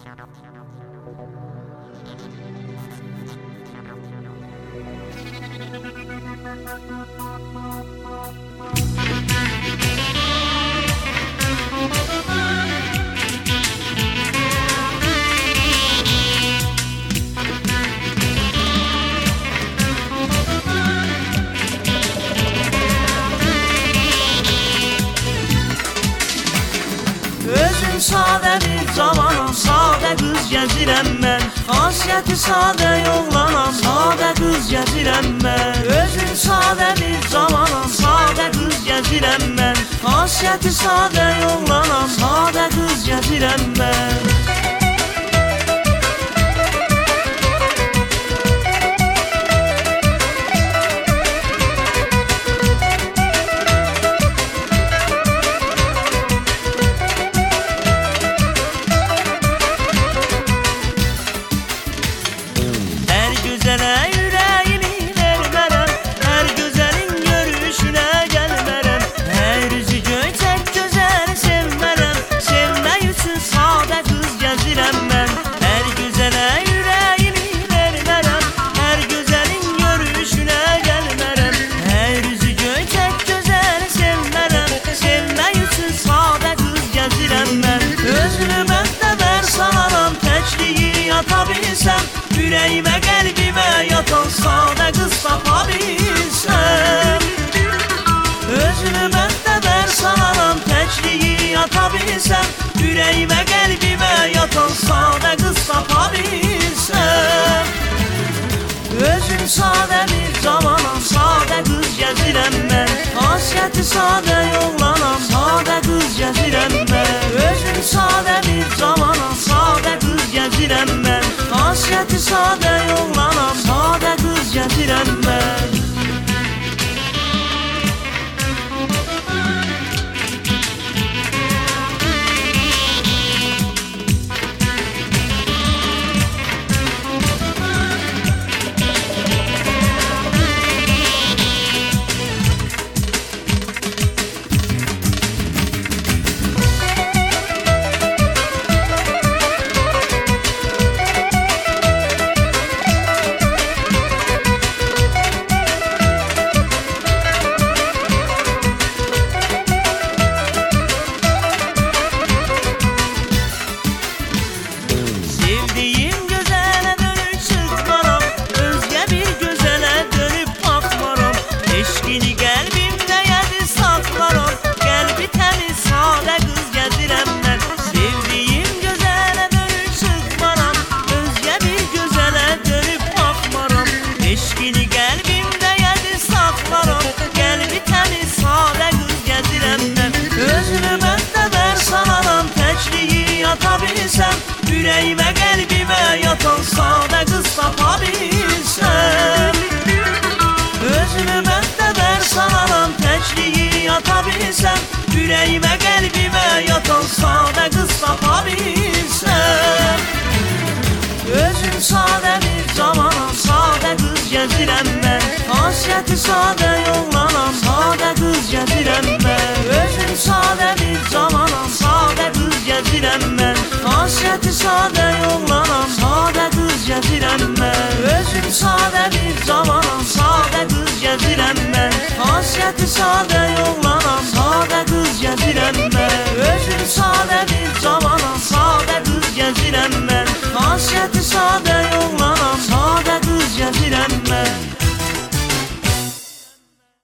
Özüm sadə bir cavanam, sadə qız gəzirəm mən. Xasiyyəti sadə yollanam, sadə qız gəzirəm mən. Özüm sadə bir cavanam, sadə qız gəzirəm mən. Xasiyyəti sadə yollanam, sadə qız gəzirəm mən. Ürəyimə, qəlbimə yatan sadə qız tapa bilsəm. Özünü məndə bər sanaram, təkliyi yata bilsəm. Ürəyimə, qəlbimə yatan sadə qız tapa bilsəm. Özüm sadə bir cavanam, sadə qız gəzirəm mən. Xasiyyəti sadə yollanam, sadə qız gəzirəm mən. Özüm sadə bir cavanam, sadə qız gəzirəm mən. Xasiyyəti sadə yollanam, sadə qız gəzirəm mən. Ürəyimə, qəlbimə yatan sadə qız tapa bilsəm. Özünü məndə bər sanaram, təkliyi yata bilsəm. Ürəyimə, qəlbimə yatan sadə qız tapa bilsəm. Özüm sadə bir cavanam, sadə qız gəzirəm mən. Xasiyyəti sadə yollanam, sadə qız gəzirəm mən. Özüm sadə bir cavanam, sadə qız gəzirəm mən. Xasiyyəti sadə yollanam, sadə qız gəzirəm mən. Özüm sadə bir cavanam, sadə qız gəzirəm mən. Xasiyyəti sadə yollanam, sadə qız gəzirəm mən. Özüm sadə bir cavanam, sadə qız gəzirəm mən. Xasiyyəti sadə yollanam.